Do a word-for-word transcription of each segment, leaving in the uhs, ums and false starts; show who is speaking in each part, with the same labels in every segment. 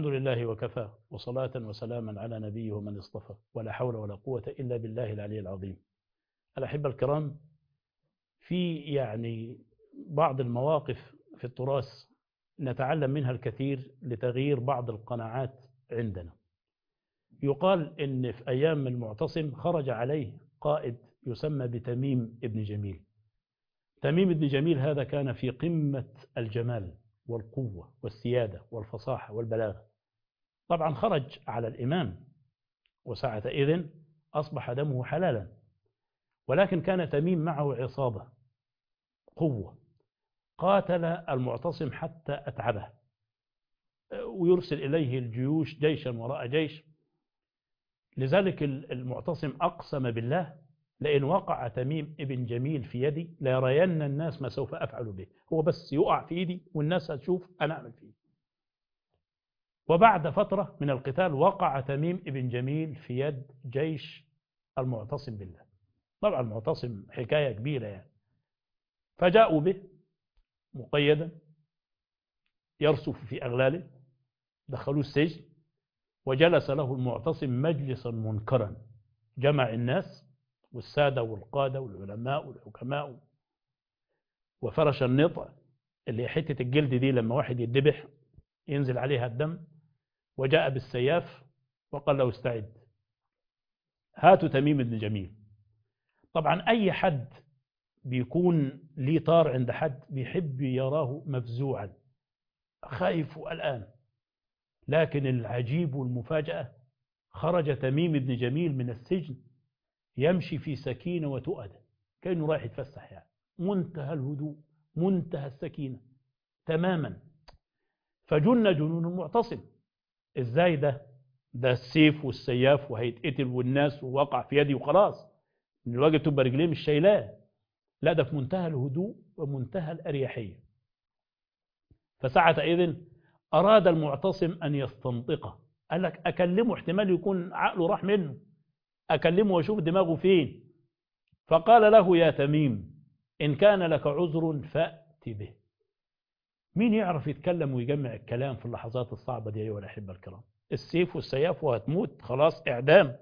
Speaker 1: الحمد لله وكفى، وصلاة وسلاما على نبيه ومن اصطفى، ولا حول ولا قوة إلا بالله العلي العظيم. الأحبة الكرام، في يعني بعض المواقف في التراث نتعلم منها الكثير لتغيير بعض القناعات عندنا. يقال إن في أيام المعتصم خرج عليه قائد يسمى بتميم ابن جميل. تميم ابن جميل هذا كان في قمة الجمال والقوة والسيادة والفصاحة والبلاغة. طبعا خرج على الإمام، وساعة إذن أصبح دمه حلالا، ولكن كان تميم معه عصابة قوة. قاتل المعتصم حتى أتعبه، ويرسل إليه الجيوش جيشا وراء جيش. لذلك المعتصم أقسم بالله لئن وقع تميم ابن جميل في يدي ليرين الناس ما سوف أفعل به. هو بس يقع في إيدي والناس هتشوف أنا أعمل فيه. وبعد فترة من القتال وقع تميم ابن جميل في يد جيش المعتصم بالله. طبعا المعتصم حكاية كبيرة يعني. فجاءوا به مقيدا يرسف في أغلاله، دخلوه السجن، وجلس له المعتصم مجلسا منكرا، جمع الناس والسادة والقادة والعلماء والحكماء، وفرش النطع اللي حتة الجلد دي لما واحد يدبح ينزل عليها الدم، وجاء بالسياف وقال له استعد، هاتوا تميم بن جميل. طبعا أي حد بيكون ليه طار عند حد بيحب يراه مفزوعا خايف وقلقان، لكن العجيب والمفاجأة خرج تميم بن جميل من السجن يمشي في سكينة وتؤدة، كأنه رايح يتفسح يعني، منتهى الهدوء منتهى السكينة تماما. فجن جنون المعتصم. ازاي ده ده السيف والسياف وهيتقتل والناس ووقع في يدي وخلاص، من الواجب تبقى رجليه مش شايلاه. لا، ده في منتهى الهدوء ومنتهى الأريحية. فساعة إذن أراد المعتصم أن يستنطقه، قال لك أكلمه احتمال يكون عقله راح منه، أكلمه وأشوف دماغه فين. فقال له يا تميم إن كان لك عذر فأت به. مين يعرف يتكلم ويجمع الكلام في اللحظات الصعبة دي أيها الأحبة الكرام؟ السيف والسياف وهتموت خلاص إعدام.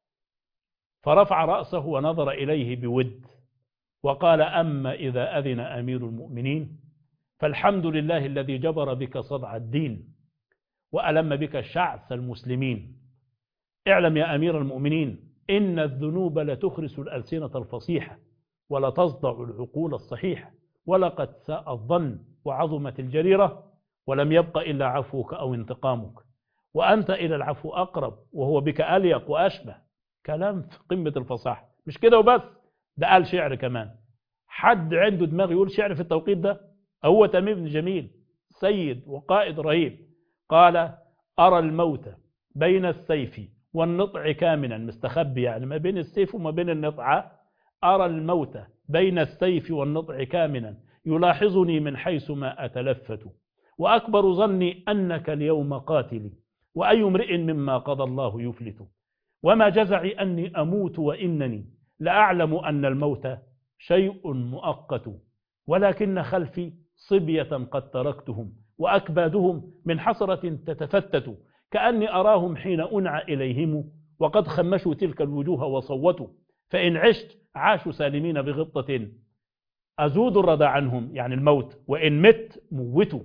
Speaker 1: فرفع رأسه ونظر إليه بود وقال أما إذا أذن أمير المؤمنين فالحمد لله الذي جبر بك صدع الدين وألم بك شعث المسلمين. اعلم يا أمير المؤمنين إن الذنوب لتخرس الألسنة الفصيحة ولتصدع العقول الصحيحة، ولقد ساء الظن وعظمت الجريرة ولم يبق إلا عفوك أو انتقامك، وأنت إلى العفو أقرب وهو بك أليق وأشبه. كلام في قمة الفصاحة. مش كده وبس، ده قال شعر كمان. حد عنده دماغ يقول شعر في التوقيت ده؟ هو تميم بن جميل سيد وقائد رهيب. قال أرى الموت بين السيف والنطع كامنا، مستخبي يعني ما بين السيف وما بين النطع. أرى الموت بين السيف والنطع كامنا يلاحظني من حيث ما أتلفت، وأكبر ظني أنك اليوم قاتلي، وأي امرئ مما قضى الله يفلت، وما جزعي أني أموت وإنني لأعلم أن الموت شيء مؤقت، ولكن خلفي صبية قد تركتهم وأكبادهم من حسرة تتفتت، كأني أراهم حين أنعى إليهم وقد خمشوا تلك الوجوه وصوتوا، فإن عشت عاشوا سالمين بغبطة أزود الردى عنهم يعني الموت، وإن مت موتوا.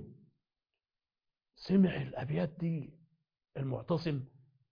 Speaker 1: سمع الأبيات دي المعتصم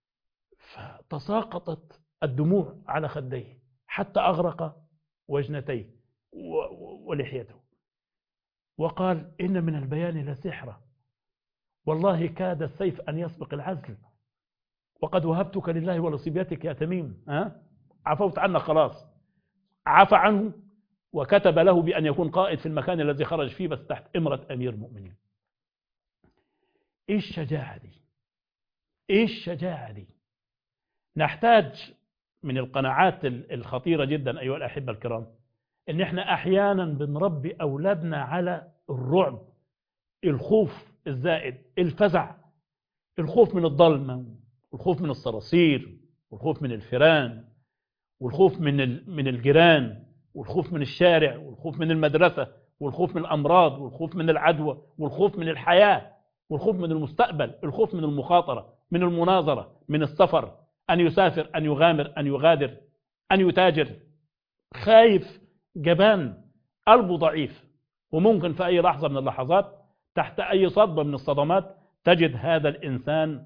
Speaker 1: فتساقطت الدموع على خديه حتى أغرق وجنتيه ولحيته، وقال إن من البيان لسحرة، والله كاد السيف أن يسبق العزل، وقد وهبتك لله ولصبيتك يا تميم، ها؟ عفوت عنه خلاص. عفى عنه وكتب له بأن يكون قائد في المكان الذي خرج فيه بس تحت إمرة أمير المؤمنين. إيه الشجاعة دي؟ إيه الشجاعة دي؟ نحتاج من القناعات الخطيرة جدا أيها الأحبة الكرام إن إحنا أحيانا بنربي أولادنا على الرعب، الخوف الزائد، الفزع، الخوف من الظلمة، والخوف من الصراصير، والخوف من الفيران، والخوف من من الجيران، والخوف من الشارع، والخوف من المدرسة، والخوف من الأمراض، والخوف من العدوى، والخوف من الحياة. والخوف من المستقبل، الخوف من المخاطرة، من المناظرة، من السفر، أن يسافر، أن يغامر، أن يغادر، أن يتاجر. خايف، جبان، قلبه ضعيف، وممكن في أي لحظة من اللحظات تحت أي صدمة من الصدمات تجد هذا الإنسان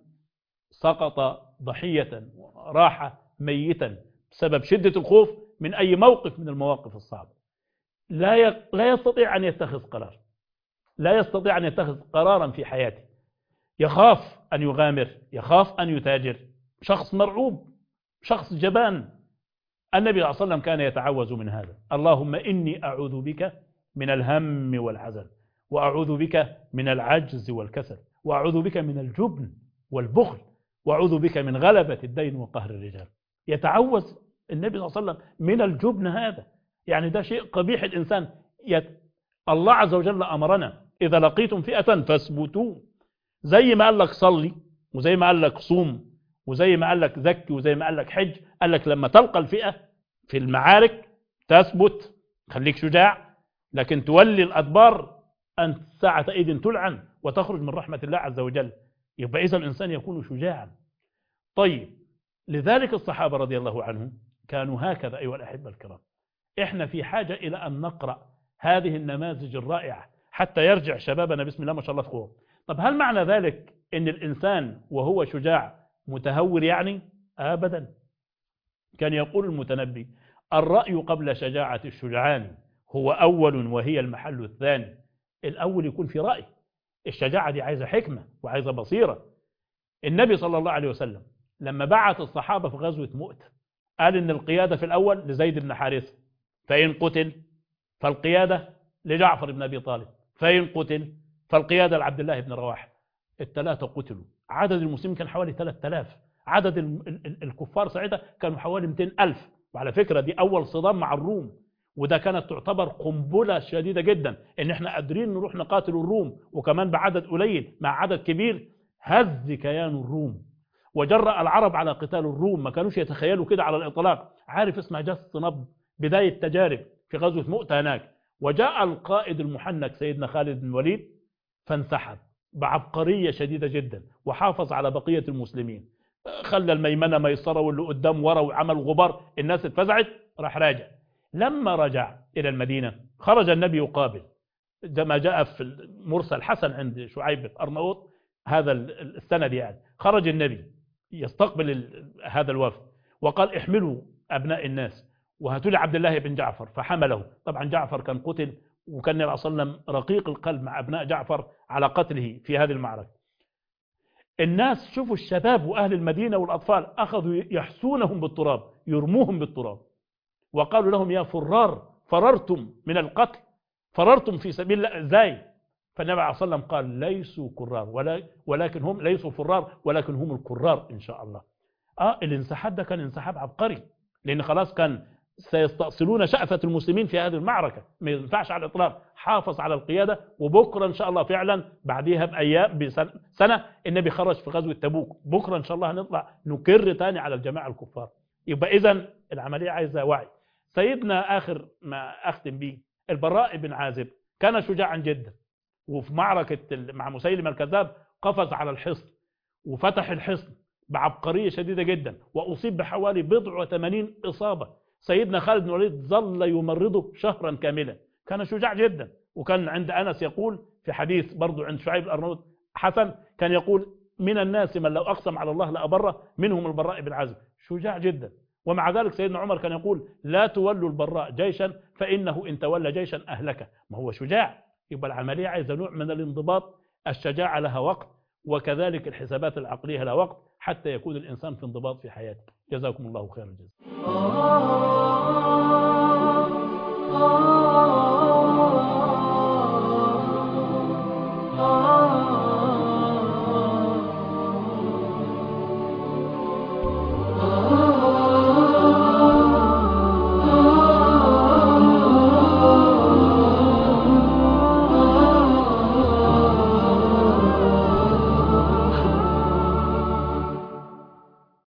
Speaker 1: سقط ضحية، راح ميتا بسبب شدة الخوف من أي موقف من المواقف الصعبة. لا لا يستطيع أن يتخذ قرار، لا يستطيع أن يتخذ قرارا في حياته. يخاف أن يغامر، يخاف أن يتاجر، شخص مرعوب، شخص جبان. النبي صلى الله عليه وسلم كان يتعوذ من هذا: اللهم إني أعوذ بك من الهم والحزن، وأعوذ بك من العجز والكسل، وأعوذ بك من الجبن والبخل، وأعوذ بك من غلبة الدين وقهر الرجال. يتعوذ النبي صلى الله عليه وسلم من الجبن هذا، يعني ده شيء قبيح الإنسان. يت... الله عز وجل أمرنا: إذا لقيتم فئة فاثبتوا. زي ما قال لك صلي، وزي ما قال لك صوم، وزي ما قال لك زكي، وزي ما قال لك حج، قال لك لما تلقى الفئة في المعارك تثبت، خليك شجاع. لكن تولي الأدبار أنت ساعة إذن تلعن وتخرج من رحمة الله عز وجل. يبقى إذا الإنسان يكون شجاعا. طيب، لذلك الصحابة رضي الله عنهم كانوا هكذا. أيها الأحبة الكرام، إحنا في حاجة إلى أن نقرأ هذه النماذج الرائعة حتى يرجع شبابنا بسم الله ما شاء الله في قوة. طب هل معنى ذلك أن الإنسان وهو شجاع متهور؟ يعني أبدا. كان يقول المتنبي: الرأي قبل شجاعة الشجعان هو أول وهي المحل الثاني. الأول يكون في رأي. الشجاعة دي عايزة حكمة وعايزة بصيرة. النبي صلى الله عليه وسلم لما بعث الصحابة في غزوة مؤتة قال إن القيادة في الأول لزيد بن حارثة، فإن قتل فالقيادة لجعفر بن أبي طالب، فإن قتل فالقيادة لعبد الله بن رواحة. الثلاثة قتلوا. عدد المسلمين كان حوالي ثلاثة آلاف، عدد الكفار ساعتها كانوا حوالي مئتين ألف. وعلى فكرة دي أول صدام مع الروم، وده كانت تعتبر قنبلة شديدة جدا، إن إحنا قادرين نروح نقاتل الروم وكمان بعدد قليل مع عدد كبير. هز كيان الروم وجرأ العرب على قتال الروم، ما كانوش يتخيلوا كده على الإطلاق. عارف اسمها جس نبض، بداية تجارب في غزوة مؤتة هناك. وجاء القائد المحنك سيدنا خالد بن الوليد فانسحب بعبقرية شديدة جدا، وحافظ على بقية المسلمين، خلى الميمنة ميسرة واللي قدام ورا، وعمل غبار، الناس اتفزعت، راح راجع. لما رجع إلى المدينة خرج النبي يقابل، ما جاء في مرسل حسن عند شعيب بن أرناؤوط هذا السند، يعني خرج النبي يستقبل هذا الوفد وقال: احملوا أبناء الناس وهاتوا لي عبد الله بن جعفر. فحمله. طبعا جعفر كان قتل، وكان النبي صلى الله عليه وسلم رقيق القلب مع أبناء جعفر على قتله في هذه المعركة. الناس شوفوا الشباب وأهل المدينة والأطفال أخذوا يحسونهم بالتراب، يرموهم بالتراب، وقالوا لهم: يا فرار، فررتم من القتل، فررتم في سبيل الله ازاي؟ فالنبي عليه الصلاة والسلام قال: ليسوا كرار، ولا ولكن هم ليسوا فرار، ولكن هم الكرار إن شاء الله. آه الانسحاب ده كان انسحاب عبقري، لأن خلاص كان سيستأصلون شأفة المسلمين في هذه المعركة، ما ينفعش على الإطلاق. حافظ على القيادة، وبكرة إن شاء الله فعلا بعديها بأيام بسنة النبي خرج في غزوة تبوك. بكرة إن شاء الله هنطلع نكر تاني على الجماعة الكفار. يبقى إذن العملية عايزة وعي. سيدنا آخر ما أختم به، البراء بن عازب كان شجاعا جدا، وفي معركة مع مسيلمة الكذاب قفز على الحصن وفتح الحصن بعبقرية شديدة جدا، وأصيب بحوالي بضع وثمانين إصابة. سيدنا خالد بن الوليد ظل يمرضه شهرا كاملا. كان شجاع جدا. وكان عند أنس يقول في حديث برضو عند شعيب الأرناؤوط حسن، كان يقول: من الناس من لو أقسم على الله لأبره، منهم البراء بن عازب. شجاع جدا. ومع ذلك سيدنا عمر كان يقول: لا تولوا البراء جيشا فإنه إن تولى جيشا أهلكه. ما هو شجاع. يبقى العملية عايزة نوع من الانضباط. الشجاعة لها وقت، وكذلك الحسابات العقلية لها وقت، حتى يكون الإنسان في انضباط في حياته. جزاكم الله خير الجزاء.